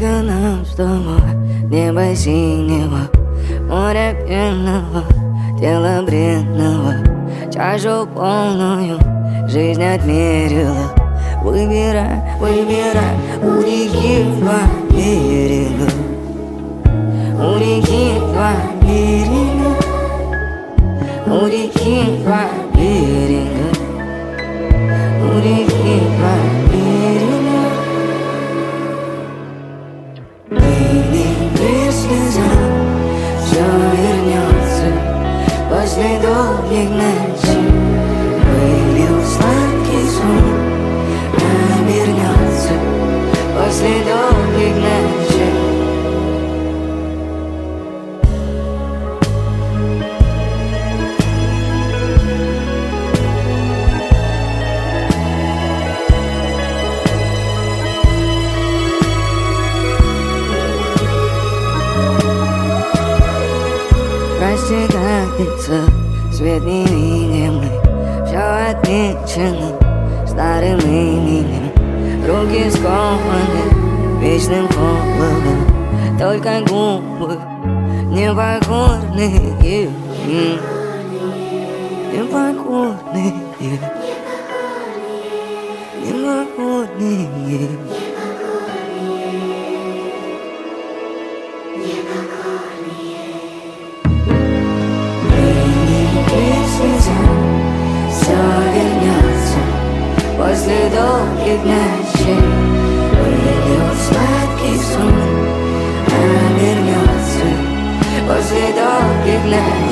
Только нам с тобой, небо синего, море пенного, тело бренного, чашу полную жизнь отмерила. Выбирай, выбирай, у реки два берега, у реки два берега, у реки два берега, у реки два берега. При слезах все вернется после долгих ночей. Вылил сладкий сон, обернется после долгих ночей. Растекается свет невидимый, все отмечено старым именем. Руки скованы вечным холодом, только губы непокорные, непокорные, непокорные. Все вернется после долгих ночей. Выльет сладкий сон, обернется после долгих ночей.